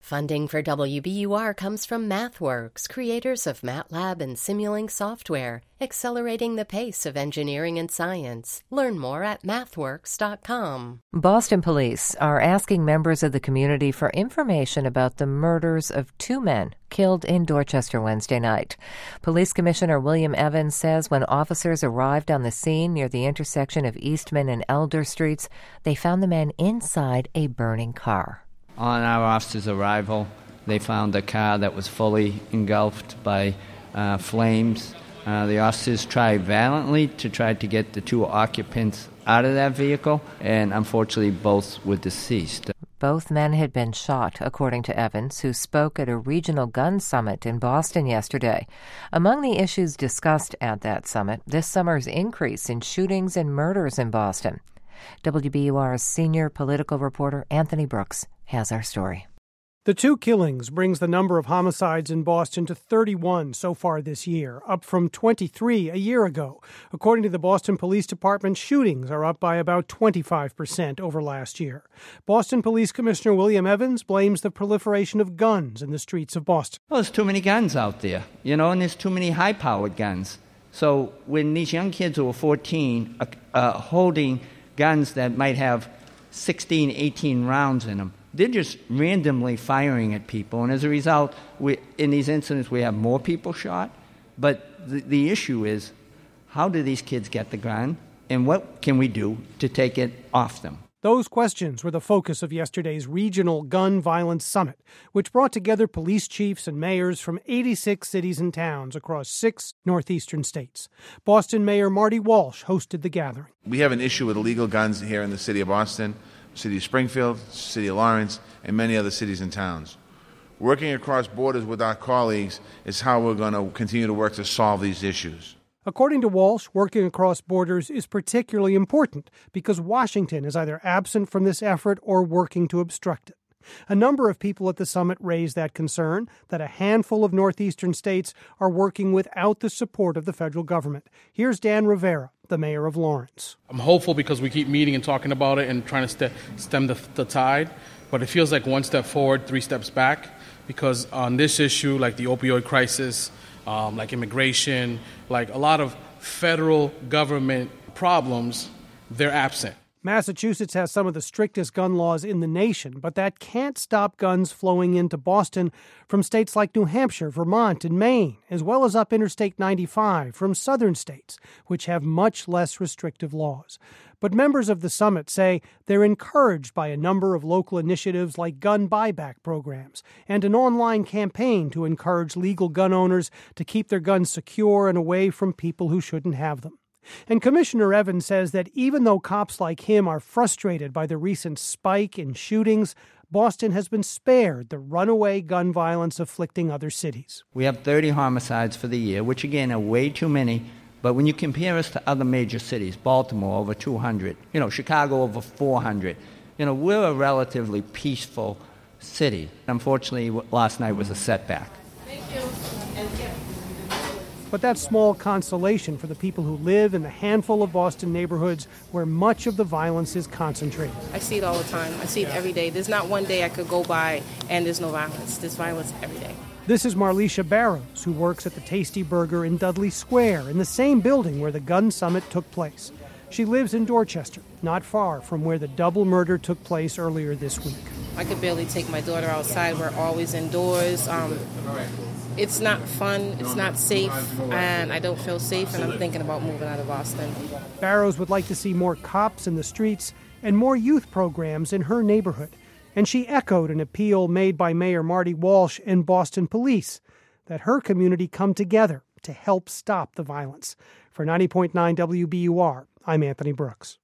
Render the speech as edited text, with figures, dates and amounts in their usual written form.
Funding for WBUR comes from MathWorks, creators of MATLAB and Simulink software, accelerating the pace of engineering and science. Learn more at mathworks.com. Boston police are asking members of the community for information about the murders of two men killed in Dorchester Wednesday night. Police Commissioner William Evans says when officers arrived on the scene near the intersection of Eastman and Elder Streets, they found the men inside a burning car. On our officers' arrival, they found a car that was fully engulfed by flames. The officers tried valiantly to try to get the two occupants out of that vehicle, and unfortunately both were deceased. Both men had been shot, according to Evans, who spoke at a regional gun summit in Boston yesterday. Among the issues discussed at that summit, this summer's increase in shootings and murders in Boston. WBUR's senior political reporter Anthony Brooks has our story. The two killings brings the number of homicides in Boston to 31 so far this year, up from 23 a year ago. According to the Boston Police Department, shootings are up by about 25% over last year. Boston Police Commissioner William Evans blames the proliferation of guns in the streets of Boston. Well, there's too many guns out there, and there's too many high-powered guns. So when these young kids who are 14 holding guns that might have 16, 18 rounds in them, they're just randomly firing at people. And as a result, in these incidents, we have more people shot. But the issue is, how do these kids get the gun? And what can we do to take it off them? Those questions were the focus of yesterday's Regional Gun Violence Summit, which brought together police chiefs and mayors from 86 cities and towns across 6 northeastern states. Boston Mayor Marty Walsh hosted the gathering. We have an issue with illegal guns here in the city of Boston, city of Springfield, city of Lawrence, and many other cities and towns. Working across borders with our colleagues is how we're going to continue to work to solve these issues. According to Walsh, working across borders is particularly important because Washington is either absent from this effort or working to obstruct it. A number of people at the summit raised that concern, that a handful of northeastern states are working without the support of the federal government. Here's Dan Rivera, the mayor of Lawrence. I'm hopeful because we keep meeting and talking about it and trying to stem the tide, but it feels like one step forward, 3 steps back, because on this issue, like the opioid crisis, like immigration, like a lot of federal government problems, they're absent. Massachusetts has some of the strictest gun laws in the nation, but that can't stop guns flowing into Boston from states like New Hampshire, Vermont, and Maine, as well as up Interstate 95 from southern states, which have much less restrictive laws. But members of the summit say they're encouraged by a number of local initiatives like gun buyback programs and an online campaign to encourage legal gun owners to keep their guns secure and away from people who shouldn't have them. And Commissioner Evans says that even though cops like him are frustrated by the recent spike in shootings, Boston has been spared the runaway gun violence afflicting other cities. We have 30 homicides for the year, which again are way too many. But when you compare us to other major cities, Baltimore over 200, Chicago over 400, we're a relatively peaceful city. Unfortunately, last night was a setback. Thank you. But that's small consolation for the people who live in the handful of Boston neighborhoods where much of the violence is concentrated. I see it all the time. I see it every day. There's not one day I could go by and there's no violence. There's violence every day. This is Marlisha Barrows, who works at the Tasty Burger in Dudley Square, in the same building where the gun summit took place. She lives in Dorchester, not far from where the double murder took place earlier this week. I could barely take my daughter outside. We're always indoors. It's not fun, it's not safe, and I don't feel safe, and I'm thinking about moving out of Boston. Barrows would like to see more cops in the streets and more youth programs in her neighborhood. And she echoed an appeal made by Mayor Marty Walsh and Boston Police that her community come together to help stop the violence. For 90.9 WBUR, I'm Anthony Brooks.